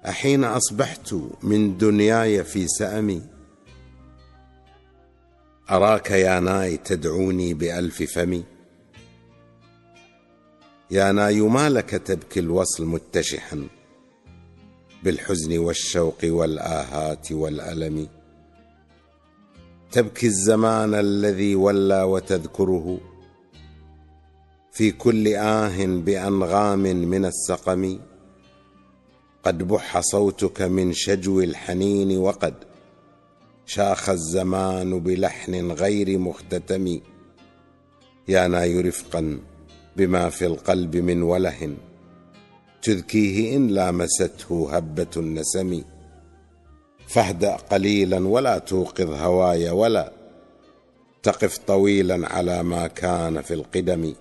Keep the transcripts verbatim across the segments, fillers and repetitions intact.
أحين أصبحت من دنياي في سأمي أراك يا ناي تدعوني بألف فمي. يا ناي ما لك تبكي الوصل متشحا بالحزن والشوق والآهات والألم؟ تبكي الزمان الذي ولى وتذكره في كل آه بأنغام من السقم. قد بح صوتك من شجو الحنين وقد شاخ الزمان بلحن غير مختتم. يا ناي رفقا بما في القلب من وله تذكيه إن لامسته هبة النسم. فاهدأ قليلا ولا توقظ هواي ولا تقف طويلا على ما كان في القدم.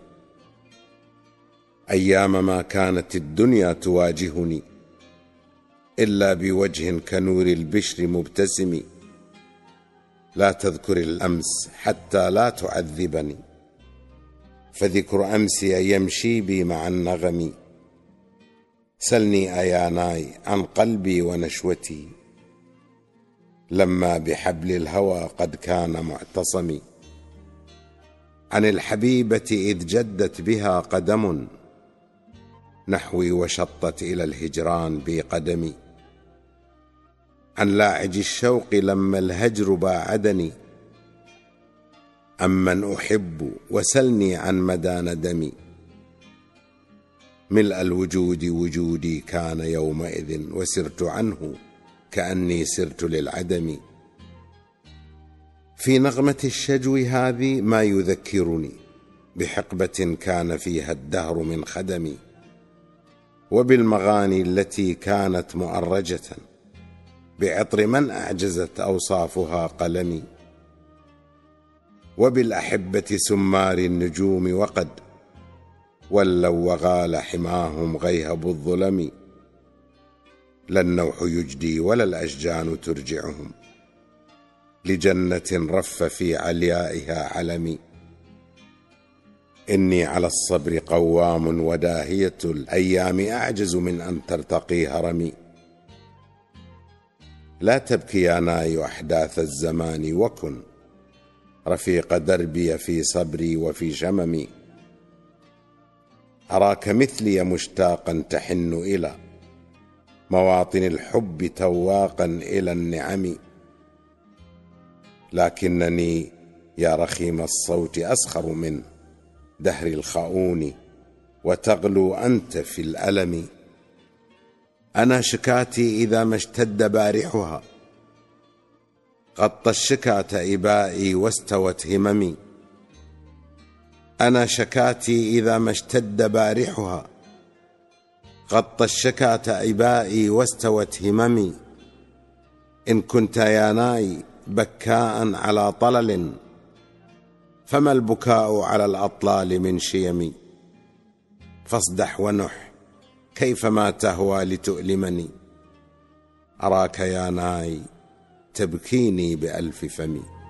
أيام ما كانت الدنيا تواجهني إلا بوجه كنور البشر مبتسم. لا تذكر الأمس حتى لا تعذبني فذكر أمسي يمشي بي مع النغم. سلني أيا ناي عن قلبي ونشوتي لما بحبل الهوى قد كان معتصم. عن الحبيبة إذ جدت بها قدم نحوي وشطت إلى الهجران بي قدمي. عن لاعج الشوق لما الهجر باعدني أمن أحب وسلني عن مدى ندمي. ملء الوجود وجودي كان يومئذ وسرت عنه كأني سرت للعدم. في نغمة الشجو هذه ما يذكرني بحقبة كان فيها الدهر من خدمي وبالمغاني التي كانت مؤرجة بعطر من أعجزت أوصافها قلمي وبالأحبة سمار النجوم وقد ولوا وغال حماهم غيهب الظلم. لا النوح يجدي ولا الأشجان ترجعهم لجنة رف في عليائها علمي. إني على الصبر قوام وداهية الأيام أعجز من أن ترتقي هرمي. لا تبكي يا ناي أحداث الزمان وكن رفيق دربي في صبري وفي شممي. أراك مثلي مشتاقا تحن إلى مواطن الحب تواقا إلى النعم. لكنني يا رخيم الصوت أسخر من دهر الخؤون وتغلو أنت في الألم. أنا شكاتي إذا ما اشتد بارحها غطى الشكاة إبائي واستوت هممي. أنا شكاتي إذا ما اشتد بارحها غطى الشكاة إبائي واستوت هممي. إن كنت يا ناي بكاء على طلل فما البكاء على الأطلال من شيمي. فاصدح ونح كيفما تهوى لتؤلمني أراك يا ناي تبكيني بألف فمي.